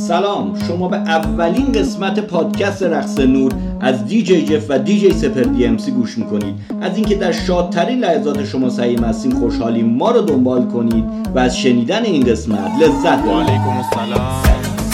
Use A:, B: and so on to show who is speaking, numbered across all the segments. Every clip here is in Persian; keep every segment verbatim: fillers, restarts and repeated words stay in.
A: سلام، شما به اولین قسمت پادکست رقص نور از دی جی جف و دی جی سپر دی ام سی گوش میکنید. از اینکه در شادترین لحظات شما سعیم هستیم خوشحالیم ما رو دنبال کنید و از شنیدن این قسمت لذت ببرید.
B: و علیکم السلام.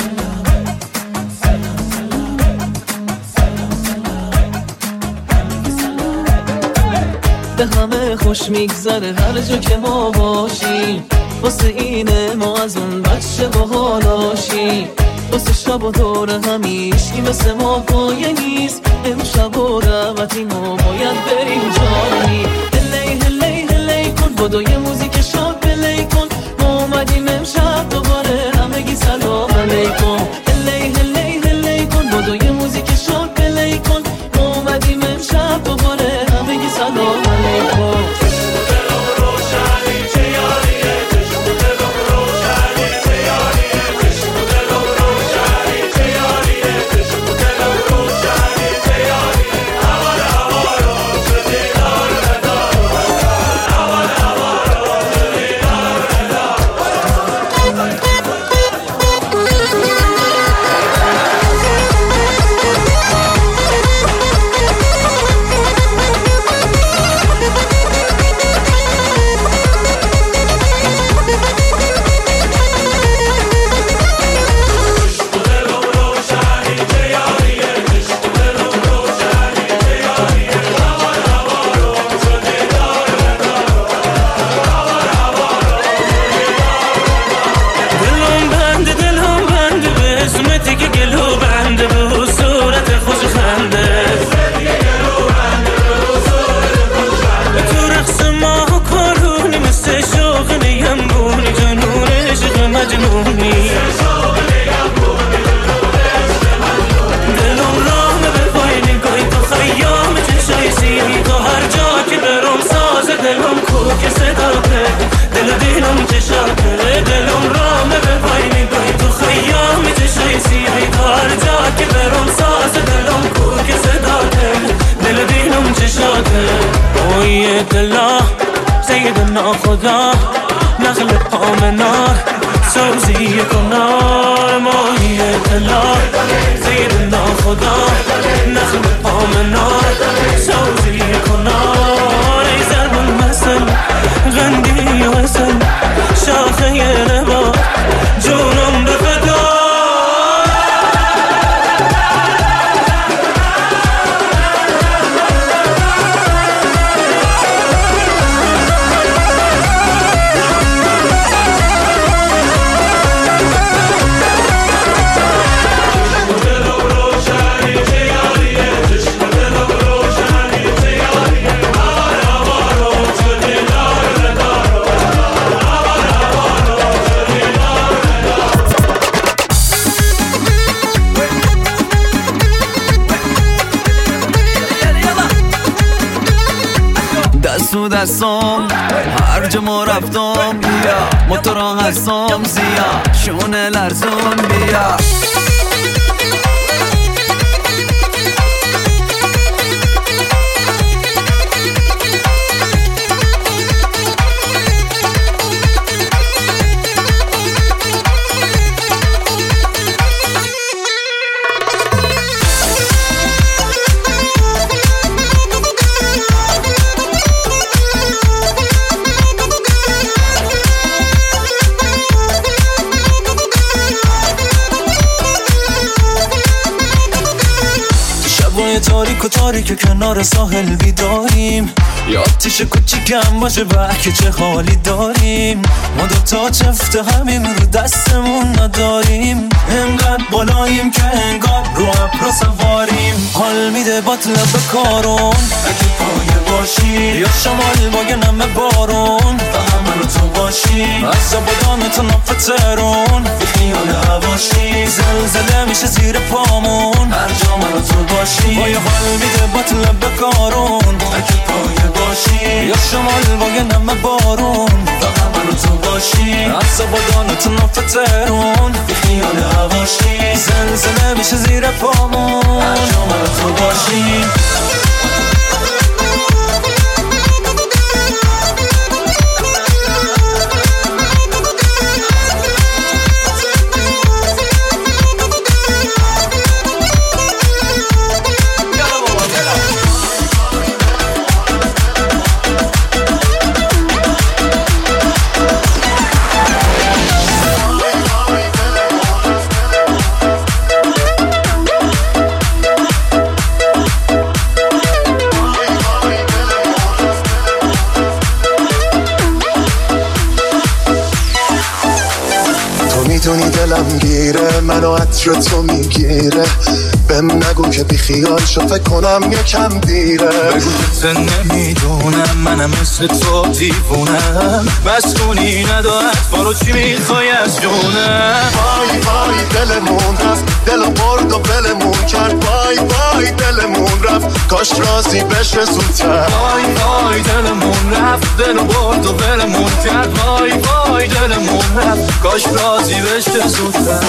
C: به همه خوش میگذره هر جا که ما باشیم، واسه اینه ما از اون بچه باحالاشیم، واسه شب و دور همیشگی مثل ما پایه نیست. امشب و دعوتی ما باید بریم جانی. هلی هلی هلی کن بادو یه موزیک شاد پلی کن، ما اومدیم امشب دوباره همگی سلام علیکم. هلی هلی هلی کن بادو یه موزیک شاد پلی کن، ما اومدیم امشب دوباره همگی سلام علیکم.
D: سیدنا خدا نخل پامنار سوزی کنار ماهی دلا. سیدنا خدا نخل پامنار سوزی کنار. ای ضرب المثل غندی و حسن شاخه نبا جونم به فدا.
C: دستو دستم هر جا ما رفتم، بیا موتورا هستم زیاد شونه لرزون بیا. تاریک و تاریک کنار ساحل بیداریم، یا آتیش کوچیکم باشه که چه حالی داریم. ما دوتا چفت همیم رو دستمون نداریم، انقدر بالاییم که انگار رو ابرا سواریم. حال میده باطل به کارون اگه پایه باشی، یا شمال با یه نمه بارون و همه رو تو باشی. از زبادان تو نفت ترون بی خیال هواشی، زلزله میشه زیر پامون هر جا من رو تو باشی. با یه حال میده باطل به کارون اگه پایه باشی، یا شمال با یه نمه بارون و همه رو تو باشی. از زبادان تو نفت ترون بی خیال هواشی، زلزله میشه زیر پامون هر جا من رو تو باشی.
B: وای دلم گیره منو عطر تو میگیره بهم نگو که بی خیال شو فکر کنم یکم دیره
C: بگو که نمیدونم منم مثل تو دیوونم مسئولی ندارد بارو چی میخوای از جونم
B: وای وای دلمون رفت دلو برد و بلمون کرد وای وای دلمون رفت کاش راضی بشه زودتر
C: وای وای دلمون رفت دلو برد و بلمون کرد وای وای دلمون رفت کاش راضی بشه زودتر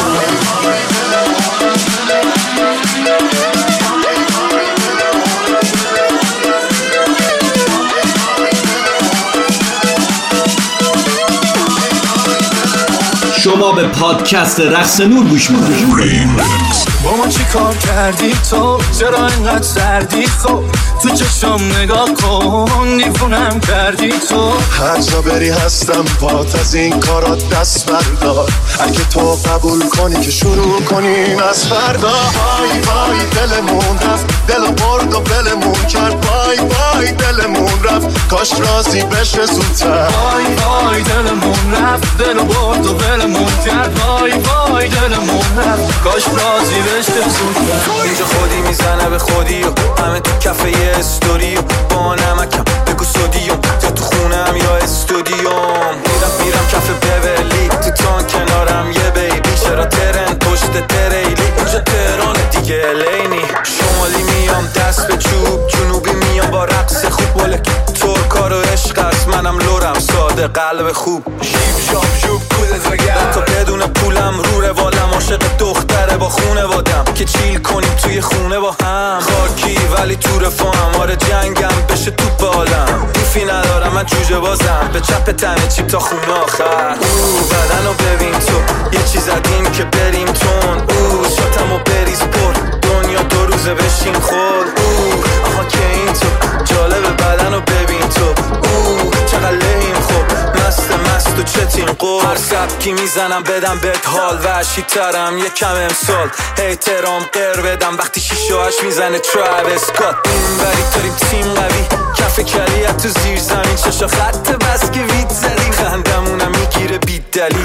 A: شما به پادکست رقص نور گوش میکنید.
C: با ما چی کار کردی تو چرا اینقدر سردی خب تو چشم نگاه کن دیوونم کردی تو
B: هر جا بری هستم پات از این کارات دست بردار اگه تو قبول کنی که شروع کنیم از فردا وای وای دلمون رفت دلو برد و بلمون کرد وای وای دلمون رفت کاش راضی بشه زودتر
C: وای وای دلمون رفت دلو برد و بلمون کرد وای وای دلمون رفت کاش راضی بشه زودتر اینجا خودی میزنه به خودی و همه تو کفه یه استوری و با نمکم بگو سودیوم یا تو خونم یا استودیوم میرم میرم کف بولی تو تان کنارم یه بیبی چرا ترن پشت تریلی اینجا تهران دیگه الینی شمالی میام دست به چوب جنوبی میام با رقص خوب ولک ترکار و عشق است منم لورم ساده قلب خوب شیب شاب شوب کودت وگرد تا بدون پولم رو روالم عاشق دختره با خونه وادم که چیل کنیم توی خونه با هم خاکی ولی تو رفاهم آره جنگم بشه تو بالم دیفی ندارم من جوجه بازم به چپ تنه چیپ تا خونه آخر او بدنو ببین تو یه چیز زدیم که بریم تون او شاتمو بریز پر دنیا دو روزه بشین خور او آها که این تو جالب بدنو ببین تو او چقدر لیم خوب مست مست و چتین قول هر سبکی میزنم بدم بهت حال وحشی ترم یکم امسال احترام قر بدم وقتی شیش و هشت میزنه تراویس اسکات این بری داریم تیم قوی کف کلیت تو زیر زمین چشا خط بس که وید زدیم خندمونم میگیره بی دلیل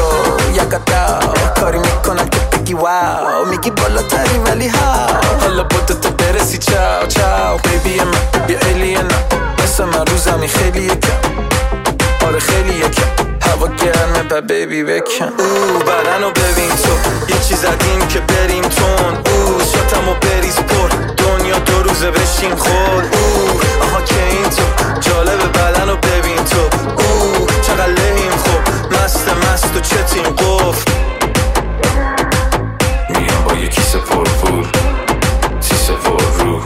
C: یو یکتا کاری میکنم که بگی واو میگی بالاتری ولی هاو حالا بوده تو برسی چاو چاو بیبی من بیا الین مثل من رو زمین خیلی یکم آره خیلی یکم هوا گرمه با بیبی بکن او بدنو ببین تو یه چیز زدیم که بریم تون او شاتمو بریز پر دنیا دو روزه بشین خور او آها که این تو جالب بدنو ببین تو او چقدر لیم خوب مست مست و چتین قفل میام با یه کیسه پر پول سیسه پر رو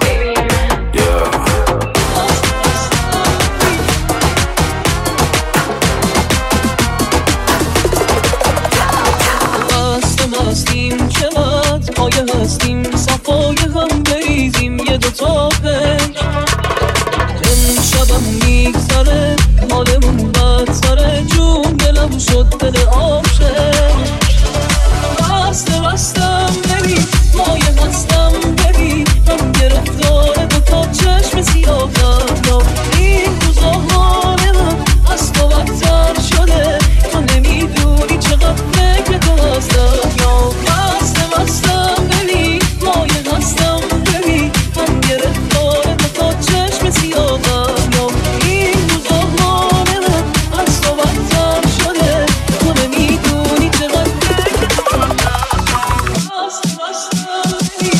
E: هستیم چقدر پایه هستیم صفای هم بریزیم یه دوتا پنج امشبم میگذره حالمون بد سره جون دلم شد دل عاشق بسته بستم ببین مایه هستم ببین من گرفتار دوتا چشم سیاهم یا این روزا حال من از تو بدتر شده تو نمیدونی چقدر فکر تو هستم یا بسته بستم ببین مایه هستم ببین من گرفتار دوتا چشم سیاهم یا این روزا حال من از تو بدتر شده تو نمیدونی چقدر فکر تو هستم بسته بستم ببین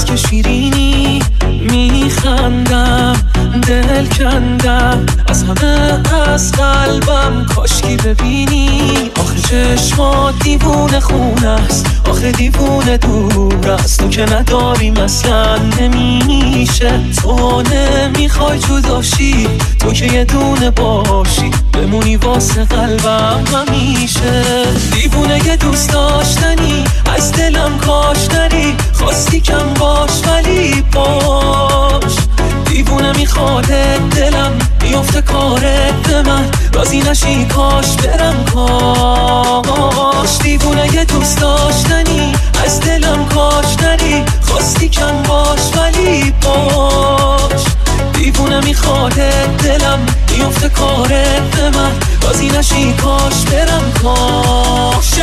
E: مسک شیرینی میخندم، دل کندم از همه از قلبم، کاشکی ببینی. آخه چشمات دیوونه خونه است، آخه دیوونه دور است، تو که نداری مثلا نمیشه. تو نمیخوای جداشی، تو که یه دونه باشی، بمونی واسه قلبم همیشه. دیوونه یه دوست داشتنی، از دلم کاش نری، خواستی کم باش ولی باش. دیوونه میخواد دلم بیفته کارت به من، راضی نشی کاش برم کاش. دیوونه یه دوست داشتنی، از دلم کاش نری، خواستی کم باش ولی باش. دیوونه میخواد دلم بیفته کارت به من، راضی نشی کاش برم کاش.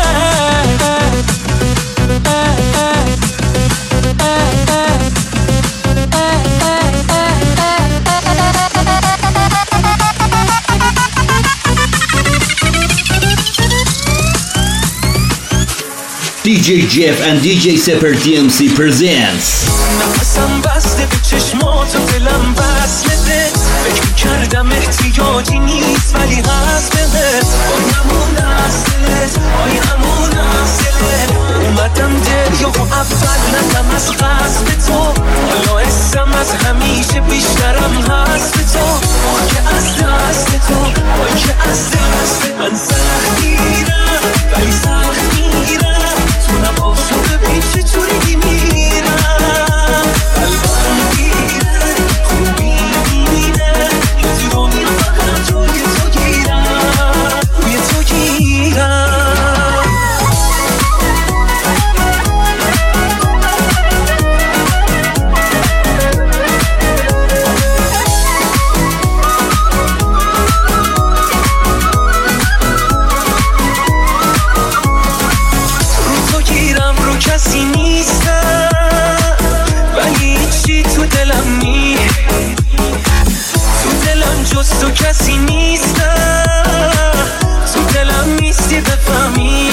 A: دی جی Jeff and دی جی Seper دی ام سی presents.
E: نفسم بسته به چشمات و دلم بسته، فکر کردم احتیاجی نیست ولی هست بهت. آی همون اصلت، آی همون اصلت، اومدم دریا و اول ندم از قصد تو، حالا اسم از همیشه بیشترم هست به تو. آی که از دست تو، آی که از دست من سخت میرم ولی سخت میرم، تو نباشو ببین چطوری میرم. قلبم میره خوبی میره، یه تو میرم فقط روی تو گیرم، روی تو گیرم. کسی نیستم ولی چی تو دلم نی، تو دلم جز تو کسی نیستم، تو دلم نیستی بفهمی.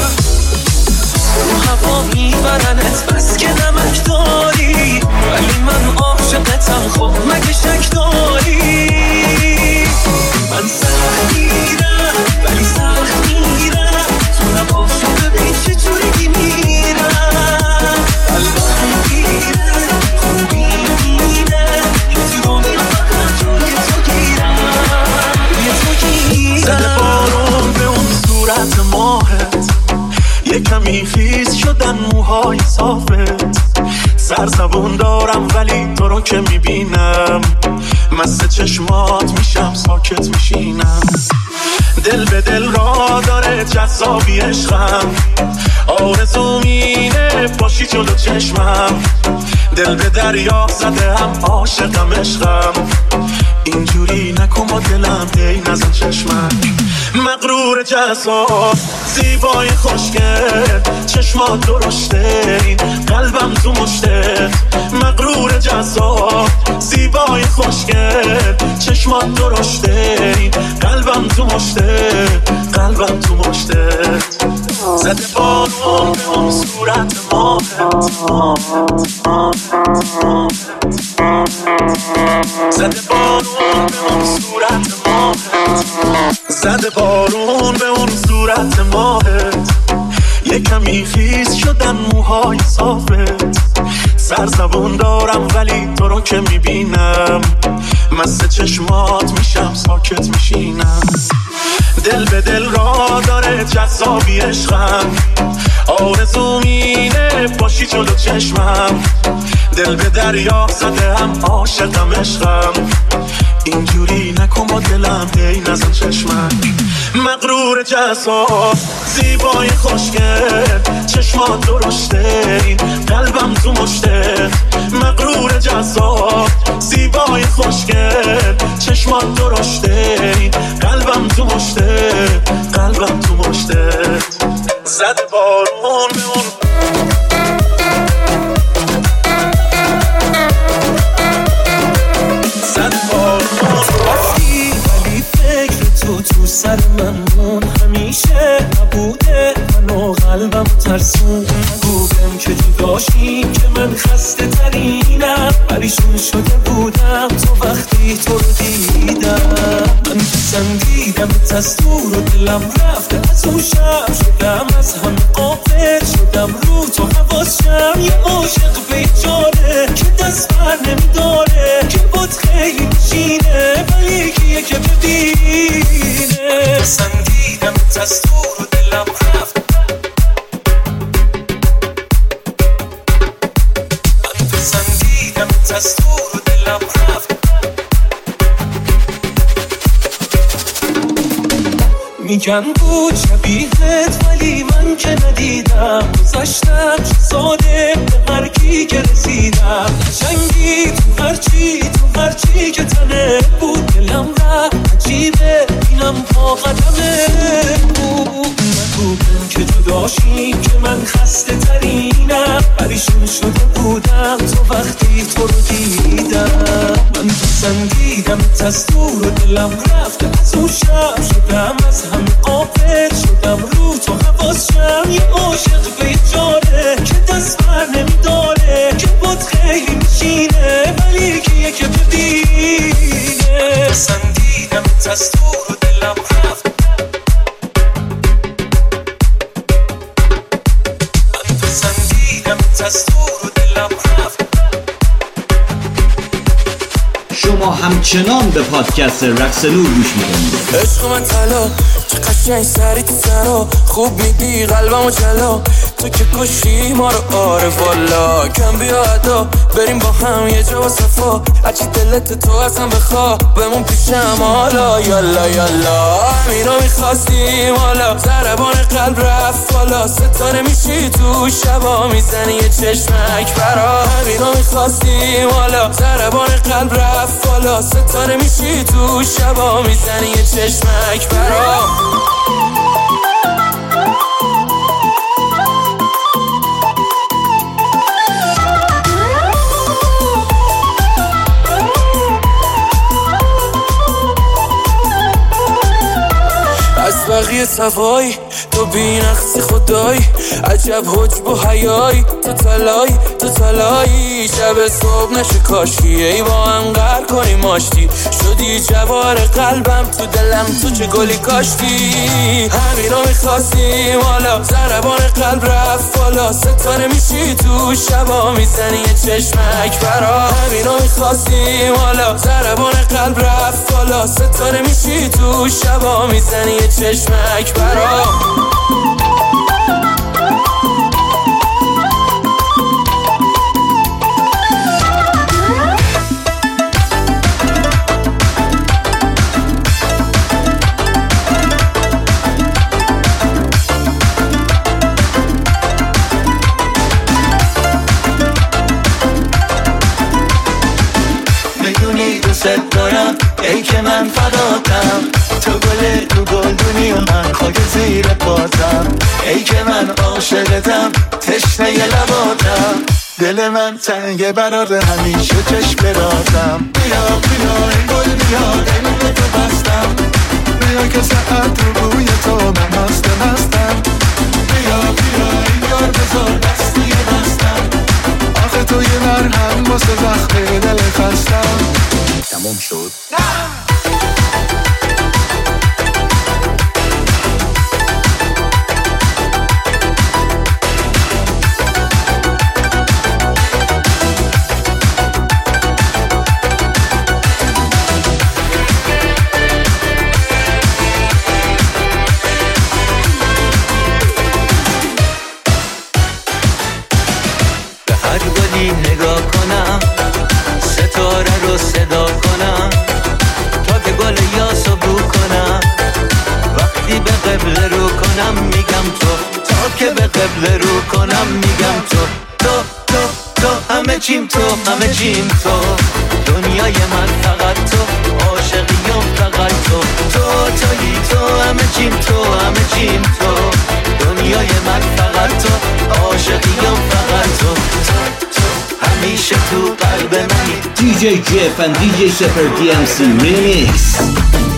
E: رو هوا میبرنت بس که نمک داری، ولی من عاشقتم خب مگه شک داری. من سخت میرم ولی سخت میرم، تو نباشو ببین چطوری میرم. قلبم میره خوبی میره، یه تو میرم فقط روی تو گیرم، روی تو گیرم. زده بارون به اون صورت ماهت، یه کمی خیز شدن موهای صافت. سرزبون دارم ولی تو رو که میبینم، مست چشمات میشم ساکت میشینم. دل به دل را داره جذابی عشقم، آرزوم اینه باشی جلو چشمم. دل به دریا زده هم عاشقم عشقم، اینجوری نکن با دلم دی نزن چشمک. مغرور جذاب زیبای خوشگل، چشمات درشته این قلبم تو مشتت. مغرور جذاب زیبای خوشگل، چشمات درشته این قلبم تو مشتت، قلبم تو مشتت. زده بارون به اون صورت ماهت، زده بارون به اون صورت ماهت، زده بارون به اون صورت ماهت. یه کمی خیز شدن موهای صافت. سرزبون دارم ولی تو رو که میبینم، مست چشمات میشم ساکت میشینم. دل به دل را داره جذابی عشقم، آرزوم اینه باشی جلو چشمم. دل به دریا زده هم عاشقم عشقم، اینجوری نکن با دلم دی نزن چشمک. مغرور جذاب زیبای خوشگل، چشمات درشته این قلبم تو مشتت. مغرور جذاب زیبای خوشگل، چشمات درشته این قلبم تو مشتت، قلبم تو مشتت. زده بارون به اون
D: تو سر من مون، همیشه نبوده منو قلبم ترسون. بودم که جداشی که من خسته خسته ترینم، پریشون شده بودم تو وقتی تو رو دیدم. من پسندیدم از دور و دلم رفته از اون شب، شدم از همه غافل، شدم رو تو حواسم. یه عاشق بیچاره که دست بر نمیداره، که بود خیلی میشینه ولی کیه که ببینه. پسندیدم از دور و دلم رفته، من پسندیدم از دور و دلم رفته. میگن بود شبیهت ولی من که ندیدم، گذاشتم چه ظالم به هر کی که رسیدم. قشنگی تو هرچی تو هرچی که تنه بود، دلم رفت عجیبه اینم پا قدمه بود. نگو که جداشیم که من خسته ترینم، پریشون شده بودم تو وقتی تو رو دیدم. من پسندیدم از دور و دلم رفته از اون شب، شدم از همه غافل، شدم رو تو حواسم. یه عاشق بیچاره که دست بر نمیداره، که بود خیلی میشینه ولی کیه که ببینه. پسندیدم از دور و دلم رفته، من پسندیدم از دور و دلم رفته.
A: شما همچنان به پادکست رقص نور گوش میکنید.
C: عشق من طلا چه قشنگ سری تو سرا، خوب میگی قلبمو جلا، تو که کشی ما رو آره والا. کم بیا ادا بریم با هم یه جا با صفا، هرچی دلت تو اصلا بخوا بمون پیشم حالا. یالا یالا همینو میخواستیم حالا، ضربان قلب رفت بالا، ستاره میشی تو شبا میزنی یه چشمک برا. همینو میخواستیم حالا، ضربان قلب رفت بالا، ستاره میشی تو شبا میزنی یه چشمک برا. از بقیه صفایی تو بی نقص خدایی، عجب حجب و حیایی، تو تلایی تو تلایی. شب صبح نشه کاشی ای با هم قهر کنیم آشتی، شدی جوار قلبم تو دلم تو چه گلی کاشتی. همینو میخواستیم حالا، ضربان قلب رفت بالا، ستاره میشی تو شبا میزنی یه چشمک برا. همینو میخواستیم حالا، ضربان قلب رفت بالا، ستاره میشی تو شبا میزنی یه چشمک برا.
D: میدونی دوست دارم ای که من فداتم، تو گل تو گلدونی و من خاک زیر پاتم. ای که من عاشقتم تشنه لباتم، دل من تنگه برار همیشه چشم براتم. بیا بیا این گل بیا دل تو بستم، بیا که ساعت رو روی تو من مست مستم. بیا بیا این یار بذار دستی بستم، آخه تو یه مرهم واسه زخم دل خستم. تموم شد نگاه کنم، ستاره رو صدا کنم، تا که گل یاسو بو کنم. وقتی به قبله رو کنم میگم تو، تا که به قبله رو کنم میگم تو. تو تو تو همه چیم تو، همه چیم تو، دنیای من فقط تو، عاشقیم فقط تو. تو تویی تو، همه چیم تو، همه چیم تو، دنیای من فقط تو، عاشقیم فقط تو. همیشه تو قلب منی.
A: دی جی جف and دی جی Seper دی ام سی Remix.